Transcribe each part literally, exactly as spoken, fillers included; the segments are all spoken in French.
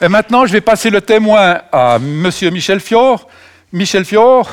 Et maintenant, je vais passer le témoin à Monsieur Michel Fior. Michel Fior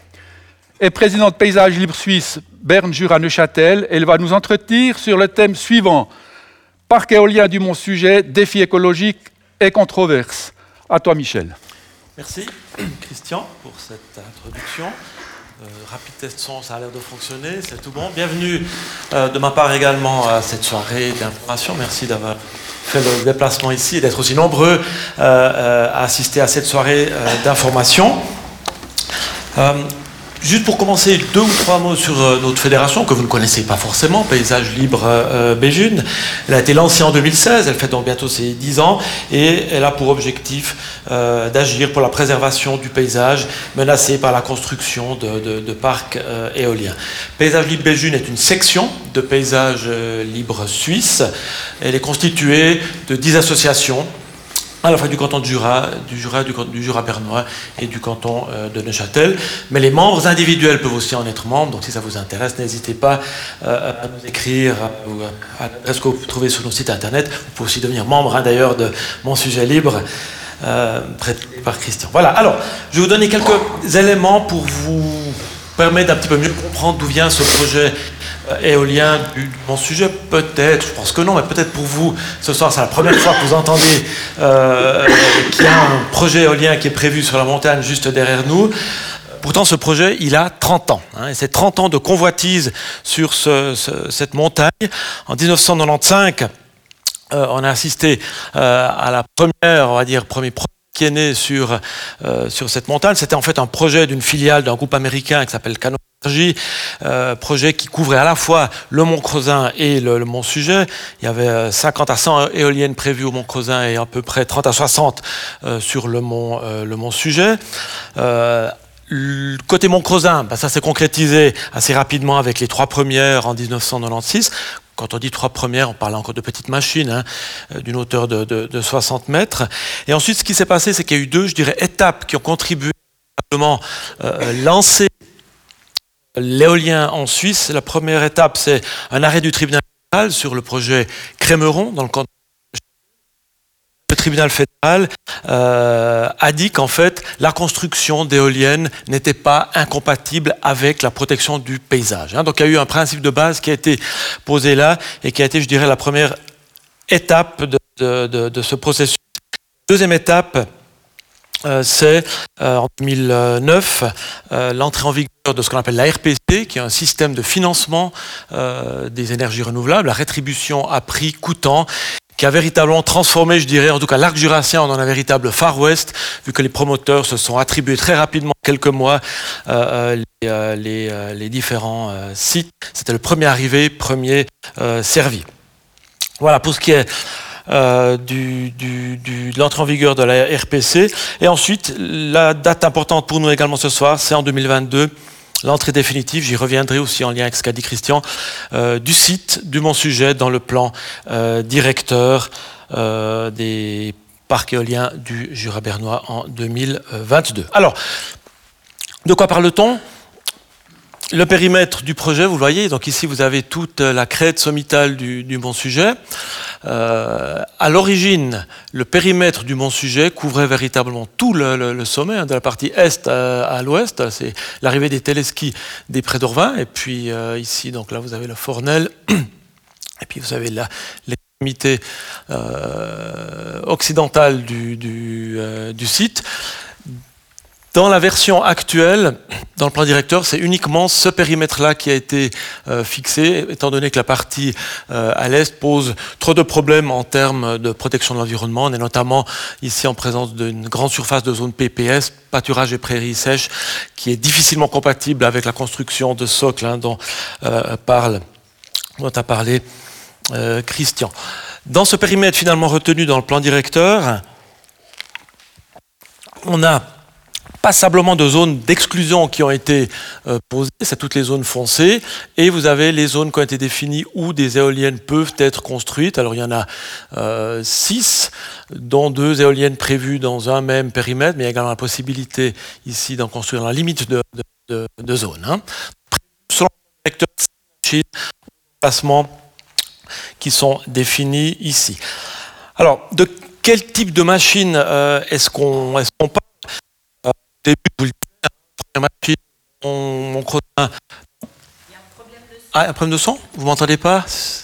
est président de Paysage Libre Suisse Berne-Jura-Neuchâtel et il va nous entretenir sur le thème suivant. Parc éolien du Mont-Sujet, défis écologiques et controverses. À toi, Michel. Merci, Christian, pour cette introduction. Euh, rapide test son, ça a l'air de fonctionner, c'est tout bon. Bienvenue euh, de ma part également à cette soirée d'information. Merci d'avoir fait le déplacement ici et d'être aussi nombreux euh, euh, à assister à cette soirée euh, d'information. Euh, Juste pour commencer, deux ou trois mots sur euh, notre fédération, que vous ne connaissez pas forcément, Paysage Libre euh, Béjune. Elle a été lancée en deux mille seize, elle fait donc bientôt ses dix ans, et elle a pour objectif euh, d'agir pour la préservation du paysage menacé par la construction de, de, de parcs euh, éoliens. Paysage Libre Béjune est une section de Paysage euh, Libre Suisse. Elle est constituée de dix associations, à la fois du canton de Jura, du Jura, du, du Jura bernois et du canton euh, de Neuchâtel. Mais les membres individuels peuvent aussi en être membres, donc si ça vous intéresse, n'hésitez pas euh, à nous écrire ou à l'adresse que vous trouvez sur nos sites internet. Vous pouvez aussi devenir membre hein, d'ailleurs de Mon Sujet Libre, euh, prêté par Christian. Voilà, alors, je vais vous donner quelques éléments pour vous permettre d'un petit peu mieux comprendre d'où vient ce projet éolien du Mon Sujet, peut-être, je pense que non, mais peut-être pour vous, ce soir, c'est la première fois que vous entendez euh, qu'il y a un projet éolien qui est prévu sur la montagne juste derrière nous. Pourtant, ce projet, il a trente ans. Hein, et c'est trente ans de convoitise sur ce, ce, cette montagne. En dix-neuf cent quatre-vingt-quinze, euh, on a assisté euh, à la première, on va dire, premier projet qui est né sur, euh, sur cette montagne. C'était en fait un projet d'une filiale d'un groupe américain qui s'appelle Canopy Energy, euh, projet qui couvrait à la fois le Mont Creusin et le, le Mont Sujet. Il y avait cinquante à cent éoliennes prévues au Mont Creusin et à peu près trente à soixante euh, sur le Mont, euh, le Mont Sujet. Euh, Côté Mont Creusin, ben ça s'est concrétisé assez rapidement avec les trois premières en dix-neuf cent quatre-vingt-seize. Quand on dit trois premières, on parle encore de petites machines, hein, d'une hauteur de, de, de soixante mètres. Et ensuite, ce qui s'est passé, c'est qu'il y a eu deux, je dirais, étapes qui ont contribué à euh, lancer l'éolien en Suisse. La première étape, c'est un arrêt du tribunal fédéral sur le projet Crémeron, dans le canton. Le tribunal fédéral euh, a dit qu'en fait, la construction d'éoliennes n'était pas incompatible avec la protection du paysage. Hein. Donc il y a eu un principe de base qui a été posé là et qui a été, je dirais, la première étape de, de, de, de ce processus. Deuxième étape, euh, c'est euh, en deux mille neuf euh, l'entrée en vigueur de ce qu'on appelle la R P C, qui est un système de financement euh, des énergies renouvelables, la rétribution à prix coûtant, qui a véritablement transformé, je dirais, en tout cas l'arc jurassien en un véritable Far West, vu que les promoteurs se sont attribués très rapidement, en quelques mois, euh, les, euh, les, euh, les différents euh, sites. C'était le premier arrivé, premier euh, servi. Voilà pour ce qui est euh, du, du, du, de l'entrée en vigueur de la R P C. Et ensuite, la date importante pour nous également ce soir, c'est en deux mille vingt-deux. L'entrée définitive, j'y reviendrai aussi en lien avec ce qu'a dit Christian, euh, du site du Mont Sujet dans le plan euh, directeur euh, des parcs éoliens du Jura bernois en deux mille vingt-deux. Alors, de quoi parle-t-on ? Le périmètre du projet, vous le voyez, donc ici vous avez toute la crête sommitale du, du Mont Sujet. Euh, à l'origine, le périmètre du Mont Sujet couvrait véritablement tout le, le, le sommet, hein, de la partie est à, à l'ouest. C'est l'arrivée des téléskis des Prés d'Orvin. Et puis euh, ici, donc là, vous avez le Fornel. Et puis vous avez la, l'extrémité euh, occidentale du, du, euh, du site. Dans la version actuelle, dans le plan directeur, c'est uniquement ce périmètre-là qui a été euh, fixé, étant donné que la partie euh, à l'est pose trop de problèmes en termes de protection de l'environnement. On est notamment ici en présence d'une grande surface de zone P P S, pâturage et prairies sèches, qui est difficilement compatible avec la construction de socles hein, dont, euh, parle, dont a parlé euh, Christian. Dans ce périmètre finalement retenu dans le plan directeur, on a passablement de zones d'exclusion qui ont été euh, posées, c'est toutes les zones foncées, et vous avez les zones qui ont été définies où des éoliennes peuvent être construites. Alors il y en a euh, six, dont deux éoliennes prévues dans un même périmètre, mais il y a également la possibilité ici d'en construire dans la limite de, de, de, de zone. Hein. Selon le secteur, placements qui sont définis ici. Alors, de quel type de machine euh, est-ce qu'on est-ce qu'on parle euh, Au début, vous le dites, première machine, mon, mon chrono. Il y a un problème de son. Ah, un problème de son? Vous m'entendez pas? Ça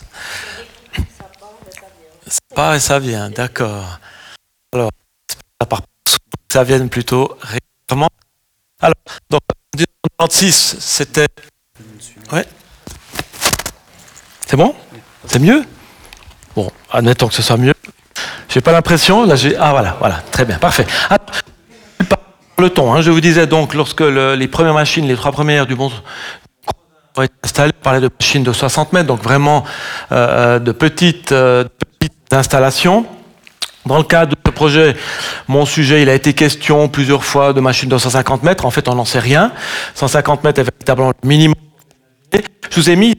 part et ça vient, d'accord. Alors, ça part, ça vient plutôt régulièrement. Alors, donc, en dix-neuf cent trente-six, c'était... Ouais. C'est bon? C'est mieux? Bon, admettons que ce soit mieux. J'ai pas l'impression, là j'ai... Ah voilà, voilà, très bien, parfait. Ah, le ton, hein, je vous disais donc, lorsque le, les premières machines, les trois premières du bon ont été installées, on parlait de machines de soixante mètres, donc vraiment euh, de, petites, euh, de petites installations. Dans le cadre de ce projet, mon sujet, il a été question plusieurs fois de machines de cent cinquante mètres. En fait, on n'en sait rien. cent cinquante mètres est véritablement le minimum. Je vous ai mis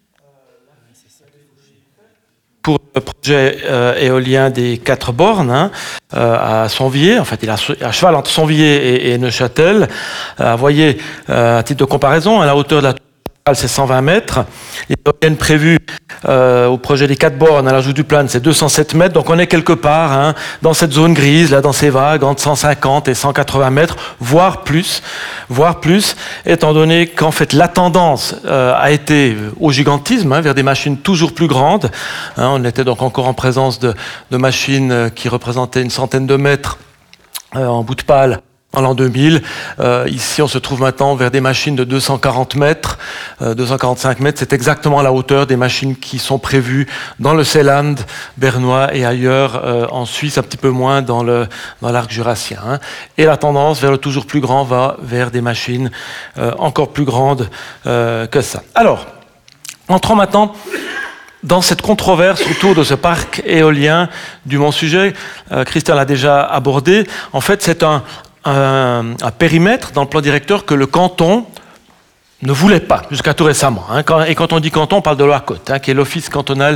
pour le projet euh, éolien des quatre bornes hein, euh, à Sonvier. En fait, il est à cheval entre Sonvier et, et Neuchâtel. Euh, vous voyez, euh, à titre de comparaison, à la hauteur de la c'est cent vingt mètres. Les éoliennes prévues euh, au projet des quatre bornes à l'ajout du Plane, c'est deux cent sept mètres. Donc on est quelque part hein, dans cette zone grise, là, dans ces vagues entre cent cinquante et cent quatre-vingts mètres, voire plus, voire plus, étant donné qu'en fait la tendance euh, a été au gigantisme, hein, vers des machines toujours plus grandes. Hein, on était donc encore en présence de, de machines qui représentaient une centaine de mètres euh, en bout de pale. En l'an deux mille, euh, ici on se trouve maintenant vers des machines de deux cent quarante mètres, euh, deux cent quarante-cinq mètres, c'est exactement la hauteur des machines qui sont prévues dans le Seeland bernois et ailleurs euh, en Suisse, un petit peu moins dans le dans l'arc jurassien. Hein. Et la tendance vers le toujours plus grand va vers des machines euh, encore plus grandes euh, que ça. Alors, entrons maintenant dans cette controverse autour de ce parc éolien du Mont Sujet. euh, Christian l'a déjà abordé. En fait, c'est un Un, un périmètre dans le plan directeur que le canton ne voulait pas, jusqu'à tout récemment. Hein. Quand, et quand on dit canton, on parle de l'O-A-C-O-T, hein, qui est l'Office cantonal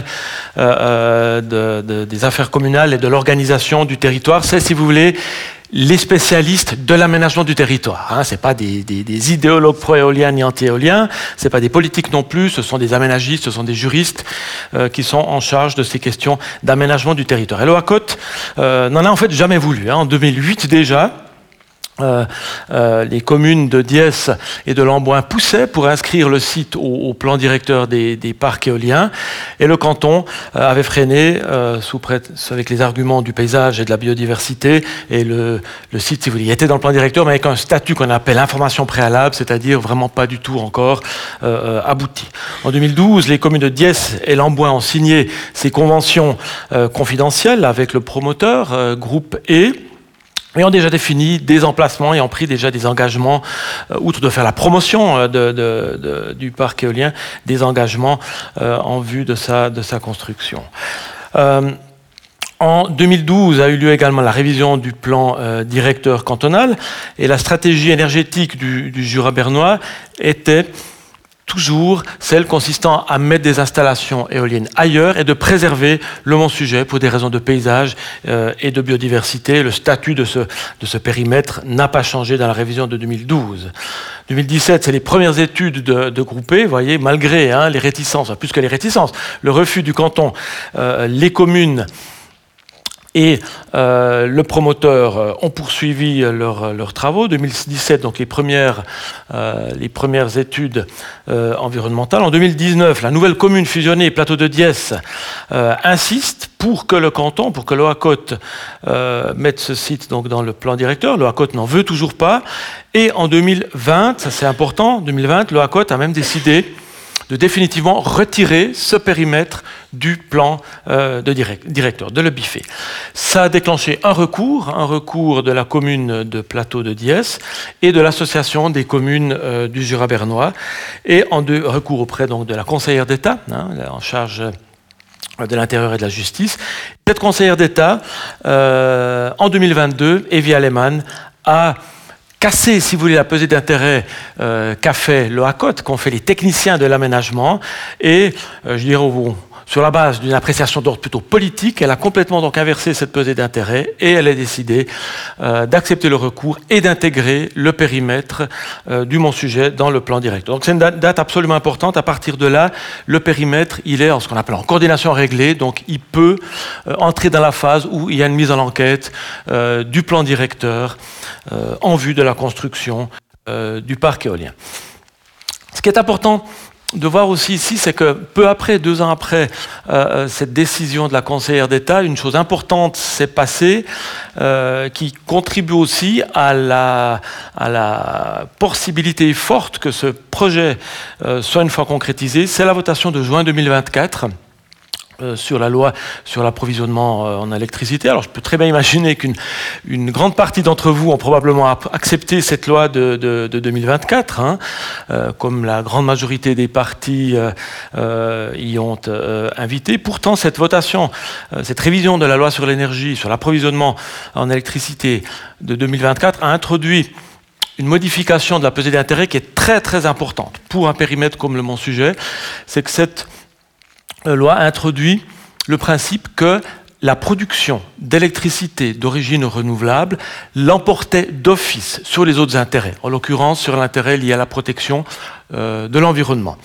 euh, de, de, des affaires communales et de l'organisation du territoire. C'est, si vous voulez, les spécialistes de l'aménagement du territoire. Hein. Ce n'est pas des, des, des idéologues pro-éoliens ni anti-éoliens, ce n'est pas des politiques non plus, ce sont des aménagistes, ce sont des juristes euh, qui sont en charge de ces questions d'aménagement du territoire. Et l'O-A-C-O-T euh, n'en a en fait jamais voulu. Hein. En deux mille huit déjà, Euh, euh, les communes de Diesse et de Lamboin poussaient pour inscrire le site au, au plan directeur des, des parcs éoliens, et le canton euh, avait freiné euh, sous prête, avec les arguments du paysage et de la biodiversité, et le, le site, si vous voulez, était dans le plan directeur, mais avec un statut qu'on appelle information préalable, c'est-à-dire vraiment pas du tout encore euh, abouti. En deux mille douze, les communes de Diesse et Lamboin ont signé ces conventions euh, confidentielles avec le promoteur, euh, groupe E, et ont déjà défini des emplacements et ont pris déjà des engagements, euh, outre de faire la promotion euh, de, de, de, du parc éolien, des engagements euh, en vue de sa, de sa construction. Euh, en deux mille douze a eu lieu également la révision du plan euh, directeur cantonal, et la stratégie énergétique du, du Jura bernois était toujours celle consistant à mettre des installations éoliennes ailleurs et de préserver le Mont Sujet pour des raisons de paysage euh, et de biodiversité. Le statut de ce, de ce périmètre n'a pas changé dans la révision de deux mille douze. deux mille dix-sept, c'est les premières études de, de groupés, vous voyez, malgré hein, les réticences, plus que les réticences, le refus du canton, euh, les communes et euh, le promoteur euh, ont poursuivi leurs leur travaux. deux mille dix-sept, donc les premières, euh, les premières études euh, environnementales. En deux mille dix-neuf, la nouvelle commune fusionnée, Plateau de Diesse, euh, insiste pour que le canton, pour que l'O-A-C-O-T euh, mette ce site donc, dans le plan directeur. L'O-A-C-O-T n'en veut toujours pas. Et en deux mille vingt, ça c'est important, deux mille vingt, l'O-A-C-O-T a même décidé de définitivement retirer ce périmètre du plan euh, de direct, directeur, de le biffer. Ça a déclenché un recours, un recours de la commune de Plateau de Diesse et de l'association des communes euh, du Jura bernois, et en deux recours auprès donc, de la conseillère d'État, hein, en charge de l'Intérieur et de la Justice. Cette conseillère d'État, euh, en deux mille vingt-deux, Evie Aleman, a casser, si vous voulez, la pesée d'intérêt euh, qu'a fait l'O-A-C-O-T, qu'ont fait les techniciens de l'aménagement, et euh, je dirais au, sur la base d'une appréciation d'ordre plutôt politique, elle a complètement donc inversé cette pesée d'intérêt et elle a décidé euh, d'accepter le recours et d'intégrer le périmètre euh, du Montsujet dans le plan directeur. Donc c'est une date, date absolument importante. À partir de là, le périmètre, il est en ce qu'on appelle en coordination réglée, donc il peut euh, entrer dans la phase où il y a une mise en enquête euh, du plan directeur euh, en vue de la construction euh, du parc éolien. Ce qui est important de voir aussi ici, c'est que peu après, deux ans après euh, cette décision de la conseillère d'État, une chose importante s'est passée euh, qui contribue aussi à la, à la possibilité forte que ce projet euh, soit une fois concrétisé. C'est la votation de juin deux mille vingt-quatre. Euh, sur la loi sur l'approvisionnement euh, en électricité. Alors je peux très bien imaginer qu'une une grande partie d'entre vous ont probablement accepté cette loi de, de, de deux mille vingt-quatre, hein, euh, comme la grande majorité des partis euh, euh, y ont euh, invité. Pourtant, cette votation, euh, cette révision de la loi sur l'énergie, sur l'approvisionnement en électricité de deux mille vingt-quatre a introduit une modification de la pesée d'intérêt qui est très très importante pour un périmètre comme le Montsujet. C'est que cette La loi introduit le principe que la production d'électricité d'origine renouvelable l'emportait d'office sur les autres intérêts, en l'occurrence sur l'intérêt lié à la protection euh, de l'environnement.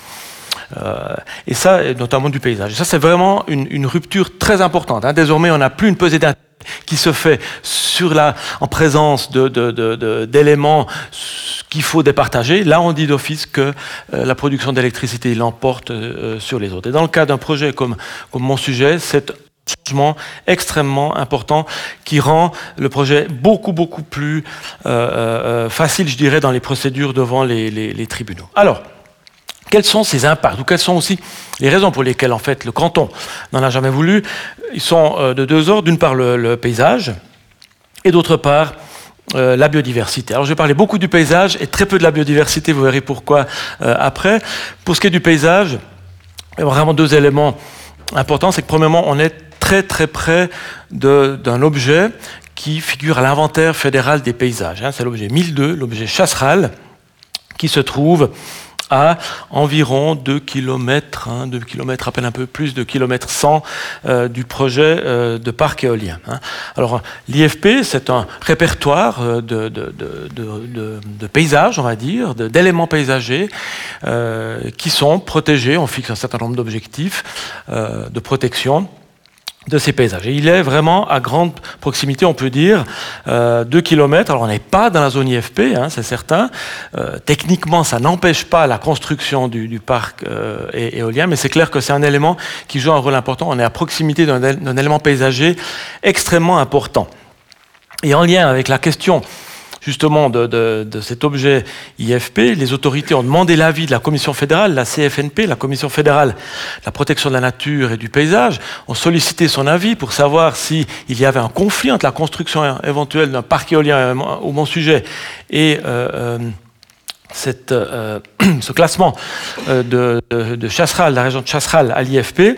Euh, et ça, notamment du paysage. Et ça, c'est vraiment une, une rupture très importante. Hein. Désormais, on n'a plus une pesée d'intérêt qui se fait sur la, en présence de, de, de, de, d'éléments qu'il faut départager. Là, on dit d'office que euh, la production d'électricité l'emporte euh, sur les autres. Et dans le cas d'un projet comme, comme Montsujet, c'est un changement extrêmement important qui rend le projet beaucoup, beaucoup plus euh, euh, facile, je dirais, dans les procédures devant les, les, les tribunaux. Alors, quels sont ces impacts ou quelles sont aussi les raisons pour lesquelles en fait le canton n'en a jamais voulu? Ils sont euh, de deux ordres. D'une part le, le paysage et d'autre part euh, la biodiversité. Alors je vais parler beaucoup du paysage et très peu de la biodiversité, vous verrez pourquoi euh, après. Pour ce qui est du paysage, il y a vraiment deux éléments importants. C'est que premièrement, on est très très près de, d'un objet qui figure à l'inventaire fédéral des paysages. Hein. C'est l'objet mille deux, l'objet Chasseral, qui se trouve à environ deux kilomètres, hein, deux kilomètres, à peine un peu plus de kilomètre cent euh, du projet euh, de parc éolien. Hein. Alors, l'I F P, c'est un répertoire de, de, de, de, de, de paysages, on va dire, de, d'éléments paysagers euh, qui sont protégés. On fixe un certain nombre d'objectifs euh, de protection de ces paysages. Et il est vraiment à grande proximité, on peut dire, euh, deux kilomètres. Alors on n'est pas dans la zone I F P, hein, c'est certain. Euh, techniquement, ça n'empêche pas la construction du, du parc euh, é- éolien, mais c'est clair que c'est un élément qui joue un rôle important. On est à proximité d'un, d'un élément paysager extrêmement important. Et en lien avec la question justement de, de, de cet objet I F P, les autorités ont demandé l'avis de la Commission fédérale, la C F N P, la Commission fédérale de la protection de la nature et du paysage, ont sollicité son avis pour savoir s'il y avait un conflit entre la construction éventuelle d'un parc éolien au Montsujet et euh, euh, cette, euh, ce classement euh, de, de, de Chasseral, la région de Chasseral à l'I F P.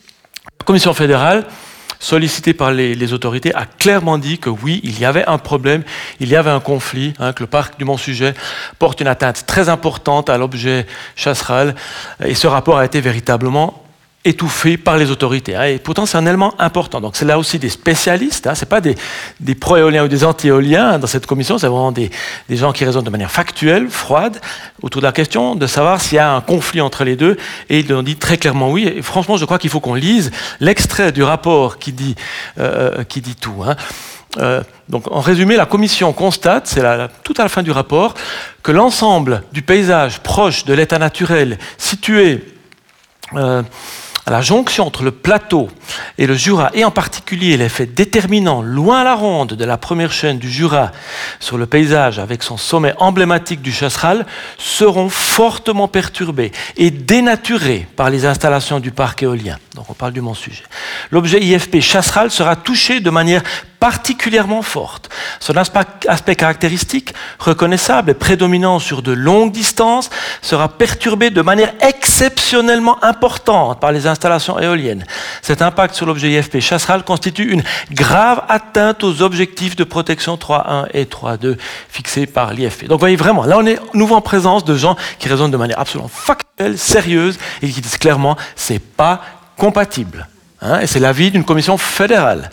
La Commission fédérale, sollicité par les, les autorités, a clairement dit que oui, il y avait un problème, il y avait un conflit, hein, que le parc du Montsujet porte une atteinte très importante à l'objet Chasseral, et ce rapport a été véritablement étouffé par les autorités. Hein, et pourtant, c'est un élément important. Donc, c'est là aussi des spécialistes. Hein, ce n'est pas des, des pro-éoliens ou des anti-éoliens hein, dans cette commission. C'est vraiment des, des gens qui raisonnent de manière factuelle, froide, autour de la question de savoir s'il y a un conflit entre les deux. Et ils ont dit très clairement oui. Et franchement, je crois qu'il faut qu'on lise l'extrait du rapport qui dit, euh, qui dit tout. Hein. Euh, donc, en résumé, la commission constate, c'est la, la, tout à la fin du rapport, que l'ensemble du paysage proche de l'état naturel situé euh, à la jonction entre le plateau et le Jura, et en particulier l'effet déterminant loin à la ronde de la première chaîne du Jura sur le paysage avec son sommet emblématique du Chasseral, seront fortement perturbés et dénaturés par les installations du parc éolien. Donc on parle du Montsujet. L'objet I F P Chasseral sera touché de manière particulièrement forte. Son aspect caractéristique, reconnaissable et prédominant sur de longues distances, sera perturbé de manière exceptionnellement importante par les installations éoliennes. Cet impact sur l'objet I F P Chasseral constitue une grave atteinte aux objectifs de protection trois point un et trois point deux fixés par l'I F P. Donc vous voyez vraiment, là on est nouveau en présence de gens qui raisonnent de manière absolument factuelle, sérieuse, et qui disent clairement, c'est pas compatibles. Hein, et c'est l'avis d'une commission fédérale.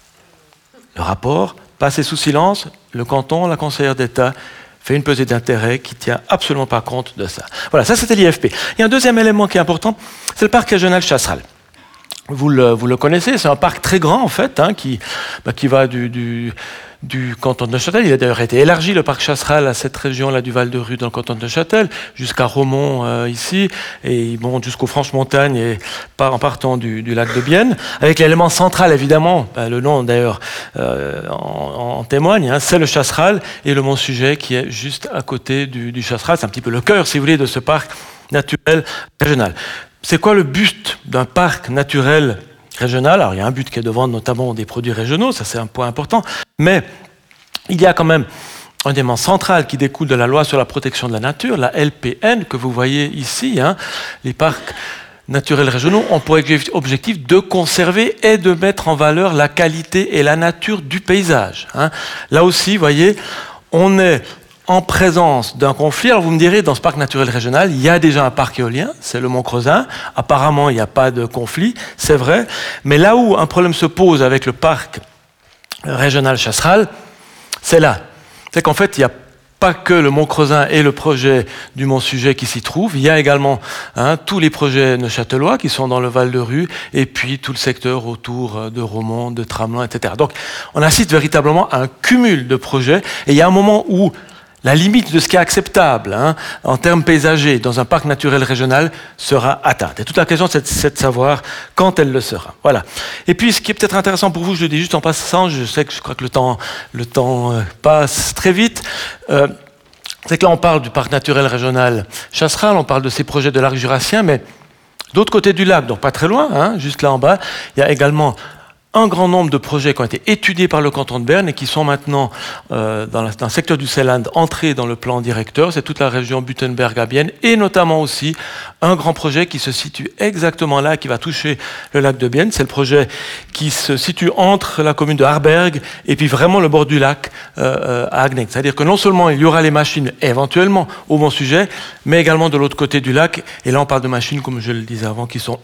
Le rapport, passé sous silence, le canton, la conseillère d'État, fait une pesée d'intérêt qui ne tient absolument pas compte de ça. Voilà, ça c'était l'I F P. Il y a un deuxième élément qui est important, c'est le parc régional Chasseral. Vous le, vous le connaissez, c'est un parc très grand en fait, hein, qui, bah, qui va du, du, du canton de Neuchâtel. Il a d'ailleurs été élargi, le parc Chasseral, à cette région-là du Val-de-Rue dans le canton de Neuchâtel, jusqu'à Romont euh, ici, et il monte jusqu'aux Franches-Montagnes et part, en partant du, du lac de Bienne, avec l'élément central évidemment, bah, le nom d'ailleurs euh, en, en témoigne, hein, c'est le Chasseral et le Mont-Sujet qui est juste à côté du, du Chasseral. C'est un petit peu le cœur, si vous voulez, de ce parc naturel régional. C'est quoi le but d'un parc naturel régional? Alors, il y a un but qui est de vendre notamment des produits régionaux, ça c'est un point important, mais il y a quand même un élément central qui découle de la loi sur la protection de la nature, la L P N, que vous voyez ici. Hein. Les parcs naturels régionaux ont pour objectif de conserver et de mettre en valeur la qualité et la nature du paysage. Hein. Là aussi, vous voyez, on est en présence d'un conflit. Alors vous me direz, dans ce parc naturel régional, il y a déjà un parc éolien, c'est le Mont Creusin. Apparemment, il n'y a pas de conflit, c'est vrai. Mais là où un problème se pose avec le parc régional Chasseral, c'est là. C'est qu'en fait, il n'y a pas que le Mont Creusin et le projet du Mont-Sujet qui s'y trouvent. Il y a également hein, tous les projets neuchâtelois qui sont dans le Val-de-Rue et puis tout le secteur autour de Romont, de Tramelin, et cetera. Donc, on assiste véritablement à un cumul de projets. Et il y a un moment où la limite de ce qui est acceptable hein, en termes paysagers dans un parc naturel régional sera atteinte. Et toute la question, c'est, c'est de savoir quand elle le sera. Voilà. Et puis, ce qui est peut-être intéressant pour vous, je le dis juste en passant, je sais que je crois que le temps, le temps euh, passe très vite, euh, c'est que là, on parle du parc naturel régional Chasseral, on parle de ces projets de l'arc jurassien, mais d'autre côté du lac, donc pas très loin, hein, juste là en bas, il y a également un grand nombre de projets qui ont été étudiés par le canton de Berne et qui sont maintenant, euh, dans, la, dans le secteur du Seeland, entrés dans le plan directeur. C'est toute la région Buttenberg-Bienne et notamment aussi un grand projet qui se situe exactement là, qui va toucher le lac de Bienne. C'est le projet qui se situe entre la commune de Harberg et puis vraiment le bord du lac euh, à Agneck. C'est-à-dire que non seulement il y aura les machines éventuellement au Mont-Sujet, mais également de l'autre côté du lac. Et là, on parle de machines, comme je le disais avant, qui sont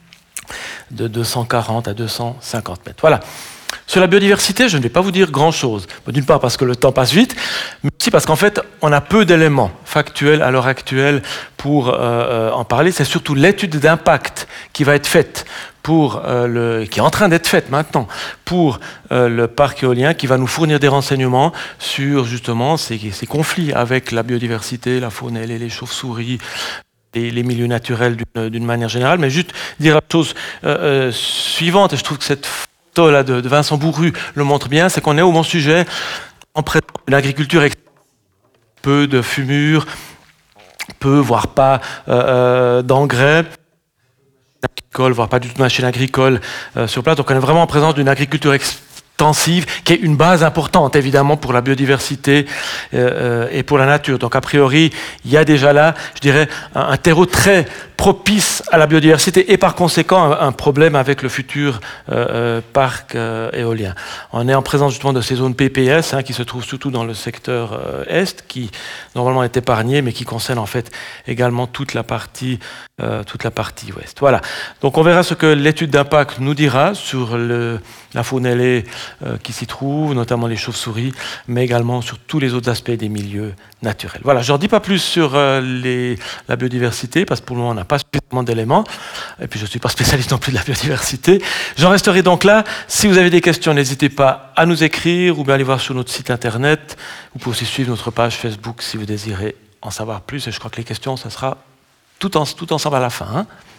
de deux cent quarante à deux cent cinquante mètres. Voilà. Sur la biodiversité, je ne vais pas vous dire grand-chose. D'une part parce que le temps passe vite, mais aussi parce qu'en fait, on a peu d'éléments factuels à l'heure actuelle pour euh, en parler. C'est surtout l'étude d'impact qui va être faite pour euh, le, qui est en train d'être faite maintenant pour euh, le parc éolien, qui va nous fournir des renseignements sur justement ces, ces conflits avec la biodiversité, la faune et les chauves-souris, Les, les milieux naturels d'une, d'une manière générale, mais juste dire la chose euh, euh, suivante, et je trouve que cette photo-là de, de Vincent Bourru le montre bien, c'est qu'on est au Mont-Sujet en présence d'une agriculture avec peu de fumure, peu, voire pas euh, euh, d'engrais, voire pas du tout de machines agricoles euh, sur place, donc on est vraiment en présence d'une agriculture extensive, qui est une base importante évidemment pour la biodiversité euh, et pour la nature. Donc a priori, il y a déjà là, je dirais, un, un terreau très propice à la biodiversité et par conséquent un, un problème avec le futur euh, parc euh, éolien. On est en présence justement de ces zones P P S hein, qui se trouvent surtout dans le secteur euh, est, qui normalement est épargné, mais qui concerne en fait également toute la partie, euh, toute la partie ouest. Voilà. Donc on verra ce que l'étude d'impact nous dira sur le, la faune ailée euh, qui s'y trouve, notamment les chauves-souris, mais également sur tous les autres aspects des milieux naturels. Voilà, je n'en dis pas plus sur euh, les, la biodiversité, parce que pour le moment on n'a pas suffisamment d'éléments, et puis je ne suis pas spécialiste non plus de la biodiversité. J'en resterai donc là. Si vous avez des questions, n'hésitez pas à nous écrire ou bien aller voir sur notre site internet. Vous pouvez aussi suivre notre page Facebook si vous désirez en savoir plus, et je crois que les questions, ça sera tout, en, tout ensemble à la fin. Hein.